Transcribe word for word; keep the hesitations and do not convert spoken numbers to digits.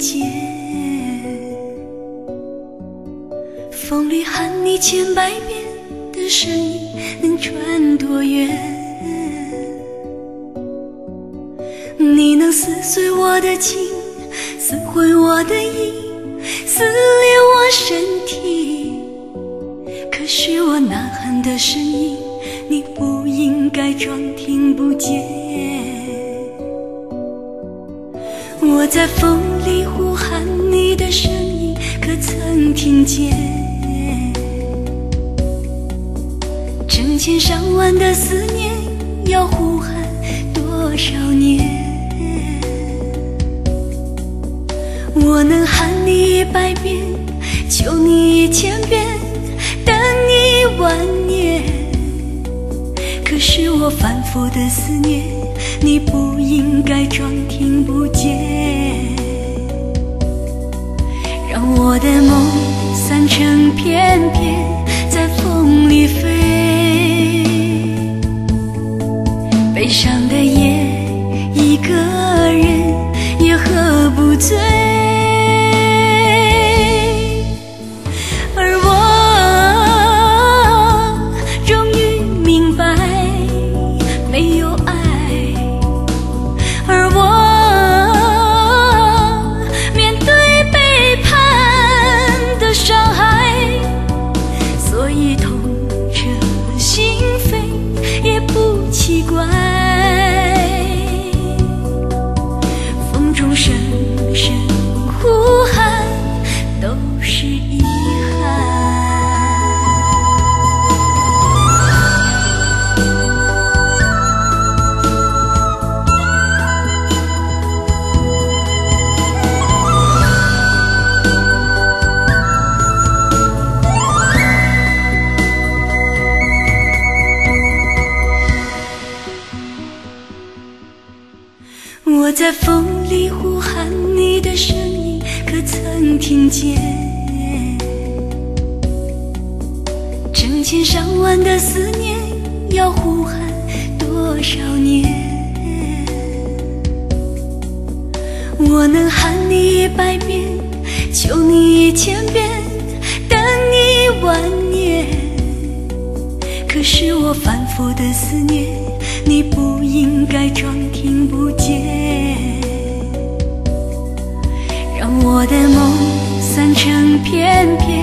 见。风里喊你千百遍的声音能传多远？你能撕碎我的情，撕毁我的意，撕裂我身体。可是我呐喊的声音，你不应该装听不见。我在风里呼喊你的声音，可曾听见？成千上万的思念，要呼喊多少年？我能喊你一百遍，求你一千遍，等一万年。可是我反复的思念，你不应该装听不见。让我的梦散成片片，在风里飞。悲伤的夜，一个人也喝不醉。而我终于明白，没有爱。而我面对背叛的伤害，所以痛彻心扉也不奇怪。风中声声呼喊，都是遗憾。我在风里呼喊你的声音，可曾听见？成千上万的思念，要呼喊多少年？我能喊你一百遍，求你一千遍，等一万年。可是我反复的思念，你不应该装听不见。让我的梦散成片片，